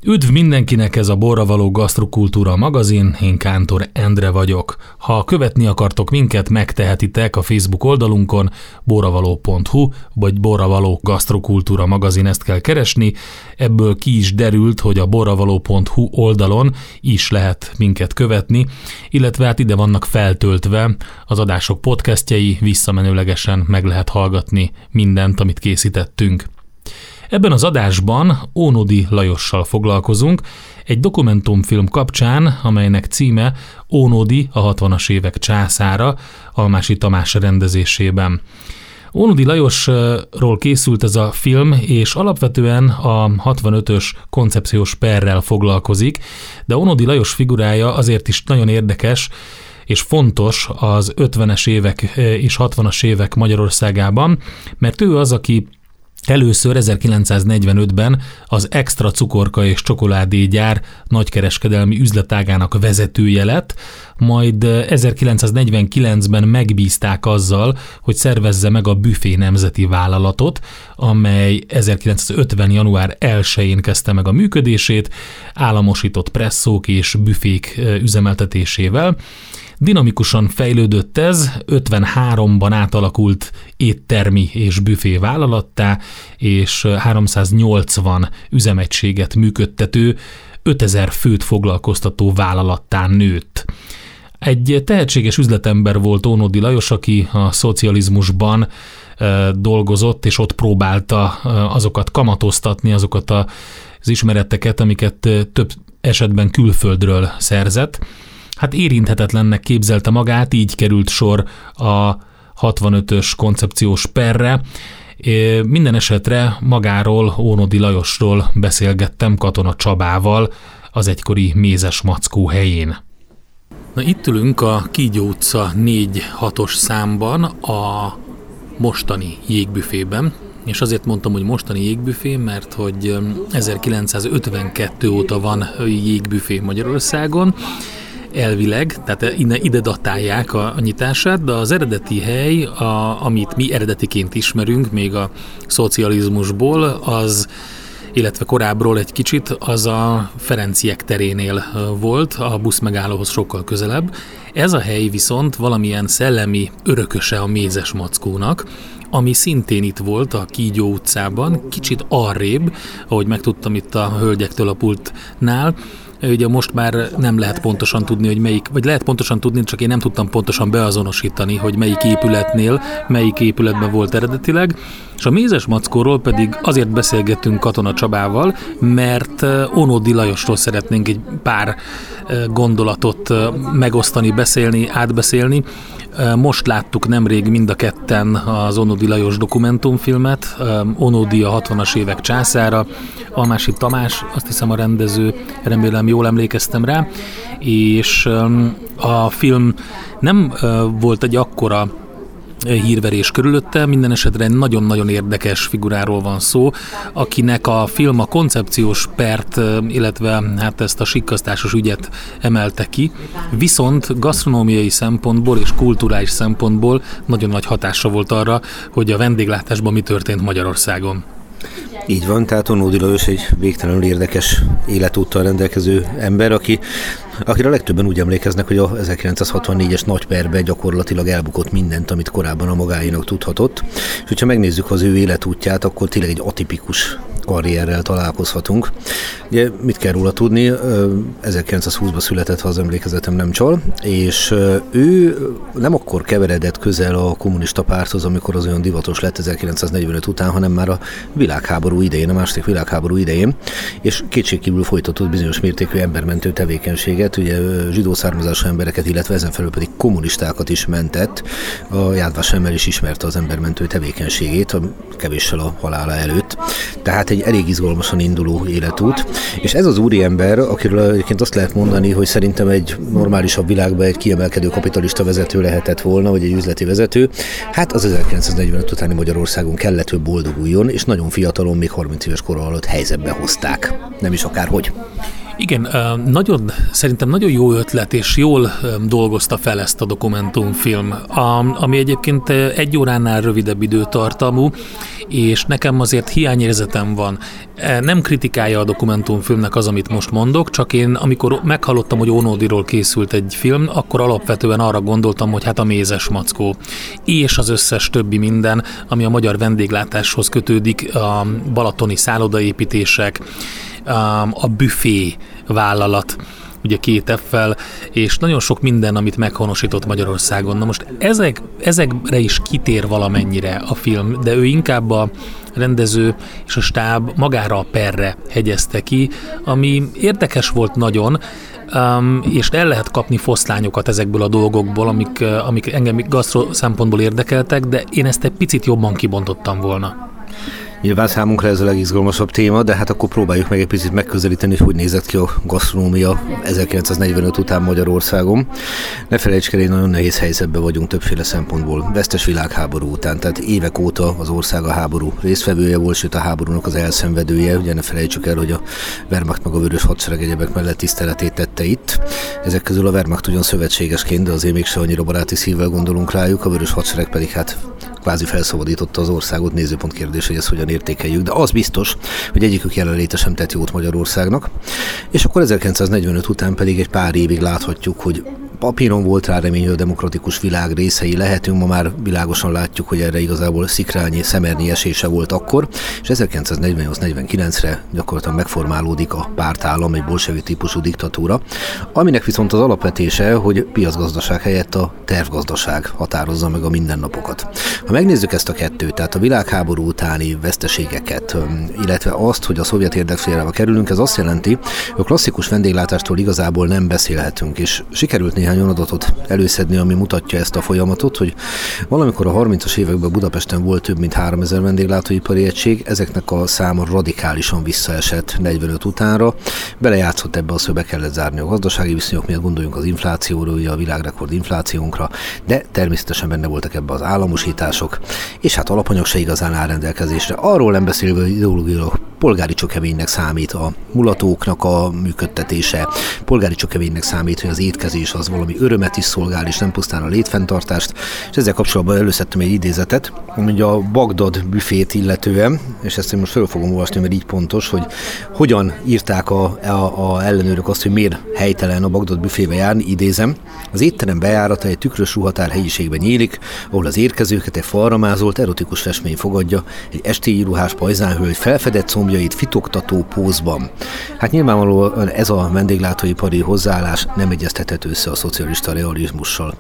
Üdv mindenkinek, ez a Borravaló Gasztrokultúra magazin, én Kántor Endre vagyok. Ha követni akartok minket, megtehetitek a Facebook oldalunkon, borravaló.hu, vagy Borravaló Gasztrokultúra magazin, ezt kell keresni. Ebből ki is derült, hogy a borravaló.hu oldalon is lehet minket követni, illetve hát ide vannak feltöltve az adások podcastjei, visszamenőlegesen meg lehet hallgatni mindent, amit készítettünk. Ebben az adásban Ónodi Lajossal foglalkozunk, egy dokumentumfilm kapcsán, amelynek címe Ónodi, a 60-as évek császára, Almási Tamás rendezésében. Ónodi Lajosról készült ez a film, és alapvetően a 65-ös koncepciós perrel foglalkozik, de Ónodi Lajos figurája azért is nagyon érdekes és fontos az 50-es évek és 60-as évek Magyarországában, mert ő az, aki először 1945-ben az Extra cukorka és csokoládégyár nagykereskedelmi üzletágának vezetője lett, majd 1949-ben megbízták azzal, hogy szervezze meg a Büfé Nemzeti Vállalatot, amely 1950. január 1-én kezdte meg a működését, államosított presszók és büfék üzemeltetésével. Dinamikusan fejlődött ez, 53-ban átalakult éttermi és büfé vállalattá, és 380 üzemegységet működtető, 5000 főt foglalkoztató vállalattá nőtt. Egy tehetséges üzletember volt Ónodi Lajos, aki a szocializmusban dolgozott, és ott próbálta azokat kamatoztatni, azokat az ismereteket, amiket több esetben külföldről szerzett. Hát érinthetetlennek képzelte magát, így került sor a 65-ös koncepciós perre. Minden esetre magáról, Ónodi Lajosról beszélgettem Katona Csabával, az egykori Mézes Mackó helyén. Na, itt ülünk a Kígyó utca 4-6-os számban a mostani jégbüfében, és azért mondtam, hogy mostani jégbüfé, mert hogy 1952 óta van jégbüfé Magyarországon, elvileg, tehát ide datálják a nyitását, de az eredeti hely, amit mi eredetiként ismerünk, még a szocializmusból, az, illetve korábbról egy kicsit, az a Ferenciek terénél volt, a buszmegállóhoz sokkal közelebb. Ez a hely viszont valamilyen szellemi örököse a Mézes Mackónak, ami szintén itt volt a Kígyó utcában, kicsit arrébb, ahogy megtudtam itt a hölgyektől a pultnál. Ugye most már nem lehet pontosan tudni, hogy melyik, vagy lehet pontosan tudni, csak én nem tudtam pontosan beazonosítani, hogy melyik épületben volt eredetileg, és a Mézes Mackóról pedig azért beszélgettünk Katona Csabával, mert Ónodi Lajosról szeretnénk egy pár gondolatot megosztani, átbeszélni. Most láttuk nemrég mind a ketten az Ónodi Lajos dokumentumfilmet, Ónodi, a 60-as évek császára, Almási Tamás, azt hiszem a rendező, remélem jól emlékeztem rá, és a film nem volt egy akkora hírverés körülötte, minden esetre egy nagyon-nagyon érdekes figuráról van szó, akinek a film a koncepciós pert, illetve hát ezt a sikkasztásos ügyet emelte ki, viszont gasztronómiai szempontból és kulturális szempontból nagyon nagy hatása volt arra, hogy a vendéglátásban mi történt Magyarországon. Így van, tehát Ónodi Lajos egy végtelenül érdekes életúttal rendelkező ember, akire a legtöbben úgy emlékeznek, hogy a 1964-es nagyperben gyakorlatilag elbukott mindent, amit korábban a magáénak tudhatott. És hogyha megnézzük az ő életútját, akkor tényleg egy atipikus karrierrel találkozhatunk. Ugye mit kell róla tudni? 1920-ban született, ha az emlékezetem nem csal, és ő nem akkor keveredett közel a kommunista párthoz, amikor az olyan divatos lett 1945 után, hanem már a világháború idején, a második világháború idején, és kétségkívül folytatott bizonyos mértékű embermentő tevékenységet, ugye zsidó származású embereket, illetve ezen felül pedig kommunistákat is mentett. A Yad Vashem is ismerte az embermentő tevékenységét, kevéssel a halála előtt. Tehát egy elég izgalmasan induló életút. És ez az úriember, akiről egyébként azt lehet mondani, hogy szerintem egy normálisabb világban egy kiemelkedő kapitalista vezető lehetett volna, vagy egy üzleti vezető, hát az 1945 utáni Magyarországon kellett, hogy boldoguljon, és nagyon fiatalon, még 30 éves kora alatt helyzetbe hozták. Nem is akárhogy. Igen, szerintem nagyon jó ötlet, és jól dolgozta fel ezt a dokumentumfilm, ami egyébként 1 óránál rövidebb időtartamú, és nekem azért hiányérzetem van. Nem kritikája a dokumentumfilmnek az, amit most mondok, csak én, amikor meghallottam, hogy Ónodiról készült egy film, akkor alapvetően arra gondoltam, hogy hát a mézes mackó, és az összes többi minden, ami a magyar vendéglátáshoz kötődik, a balatoni szállodaépítések, a büfé vállalat, ugye 2 F-fel, és nagyon sok minden, amit meghonosított Magyarországon. Na most ezekre is kitér valamennyire a film, de ő inkább a rendező és a stáb magára a perre hegyezte ki, ami érdekes volt nagyon, és el lehet kapni foszlányokat ezekből a dolgokból, amik engem gasztro szempontból érdekeltek, de én ezt egy picit jobban kibontottam volna. Nyilván számunkra ez a legizgalmasabb téma, de hát akkor próbáljuk meg egy picit megközelíteni, hogy nézett ki a gasztronómia 1945 után Magyarországon. Ne felejtsd el, egy nagyon nehéz helyzetben vagyunk többféle szempontból. Vesztes világháború után, tehát évek óta az ország a háború résztvevője volt, sőt a háborúnak az elszenvedője. Ugye ne felejtsük el, hogy a Wehrmacht meg a Vörös Hadsereg egyebek mellett tiszteletét tette itt. Ezek közül a Wehrmacht ugyan szövetségesként, de azért mégse annyira baráti szívvel gondolunk rájuk, a Vörös Hadsereg pedig hát kvázi felszabadította az országot, nézőpont kérdés, hogy ezt hogyan értékeljük, de az biztos, hogy egyikük jelenléte sem tett jót Magyarországnak. És akkor 1945 után pedig egy pár évig láthatjuk, hogy papíron volt rá remény, hogy a demokratikus világ részei lehetünk, ma már világosan látjuk, hogy erre igazából szikrányi, szemernyi esése volt akkor, és 1948-49-re gyakorlatilag megformálódik a pártállam, egy bolsevi típusú diktatúra, aminek viszont az alapvetése, hogy piacgazdaság helyett a tervgazdaság határozza meg a mindennapokat. Ha megnézzük ezt a kettőt, tehát a világháború utáni veszteségeket, illetve azt, hogy a szovjet érdekszférába kerülünk, ez azt jelenti, hogy a klasszikus vendéglátástól igazából nem beszélhetünk, és sikerült néhány olyan adatot előszedni, ami mutatja ezt a folyamatot, hogy valamikor a 30-as években Budapesten volt több mint 3000 vendéglátóipari egység, ezeknek a száma radikálisan visszaesett 45 utánra. Belejátszott ebbe az, hogy be kellett zárni a gazdasági viszonyok miatt, gondoljunk az inflációra, ugye a világrekord inflációnkra, de természetesen benne voltak ebbe az államosítások, és hát alapanyag se igazán áll rendelkezésre. Arról nem beszélve, hogy ideológiailag polgári csokevénynek számít a mulatóknak a működtetése, polgári csokevénynek számít, hogy az étkezés az valami örömet is szolgál, és nem pusztán a létfenntartást. És ezzel kapcsolatban előszedtem egy idézetet, ami a Bagdad büfét illetően, és ezt én most föl fogom olvasni, mert így pontos, hogy hogyan írták a ellenőrök azt, hogy miért helytelen a Bagdad büfébe járni, idézem. Az étterem bejárata egy tükrös ruhatár helyiségben nyílik, ahol az érkezőket egy falramázolt erotikus festmény fogadja, egy estélyi ruhás pajzánhölgy felfedett combjait fitoktató pózban. Hát nyilvánvalóan ez a vendéglátóipari hozzáállás nem egyeztethető össze a szocialista realizmussal.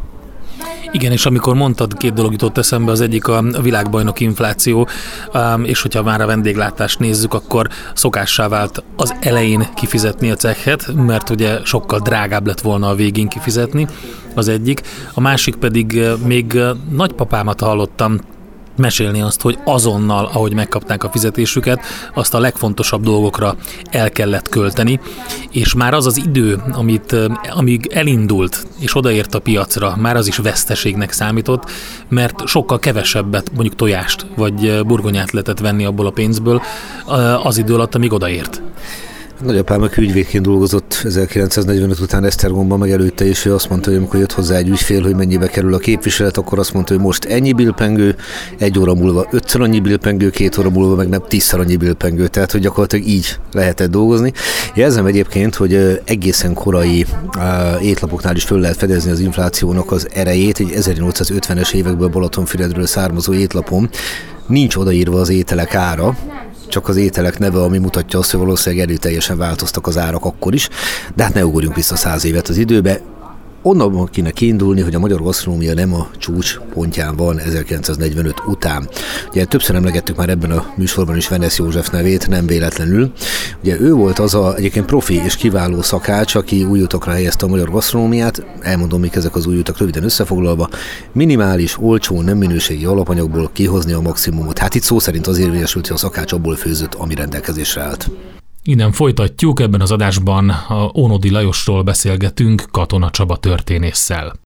Igen, és amikor mondtad, 2 dolog jutott eszembe, az egyik a világbajnok infláció, és hogyha már a vendéglátást nézzük, akkor szokássá vált az elején kifizetni a cekhet, mert ugye sokkal drágább lett volna a végén kifizetni, az egyik. A másik pedig még nagypapámat hallottam mesélni azt, hogy azonnal, ahogy megkapták a fizetésüket, azt a legfontosabb dolgokra el kellett költeni, és már az az idő, amíg elindult, és odaért a piacra, már az is veszteségnek számított, mert sokkal kevesebbet, mondjuk tojást, vagy burgonyát lehetett venni abból a pénzből az idő alatt, amíg odaért. Nagyapám, aki ügyvédként dolgozott 1945 után Esztergomban, meg előtte is, ő azt mondta, hogy amikor jött hozzá egy ügyfél, hogy mennyibe kerül a képviselet, akkor azt mondta, hogy most ennyi bilpengő, 1 óra múlva 5-szer annyi bilpengő, 2 óra múlva meg nem 10-szer annyi bilpengő, tehát hogy gyakorlatilag így lehetett dolgozni. Jelzem egyébként, hogy egészen korai étlapoknál is föl lehet fedezni az inflációnak az erejét, egy 1850-es évekből Balatonfüredről származó étlapon nincs odaírva az ételek ára, csak az ételek neve, ami mutatja azt, hogy valószínűleg erőteljesen változtak az árak akkor is, de hát ne ugorjunk vissza 100 évet az időbe. Onnan kéne kiindulni, hogy a magyar gasztronómia nem a csúcs pontján van 1945 után. Ugye többször emlegettük már ebben a műsorban is Venes József nevét, nem véletlenül. Ugye ő volt az egyébként profi és kiváló szakács, aki új utakra helyezte a magyar gasztronómiát. Elmondom, mik ezek az új utak röviden összefoglalva. Minimális, olcsó, nem minőségi alapanyagból kihozni a maximumot. Hát itt szó szerint az érvényesült, hogy a szakács abból főzött, ami rendelkezésre állt. Innen folytatjuk, ebben az adásban a Ónodi Lajosról beszélgetünk Katona Csaba történésszel.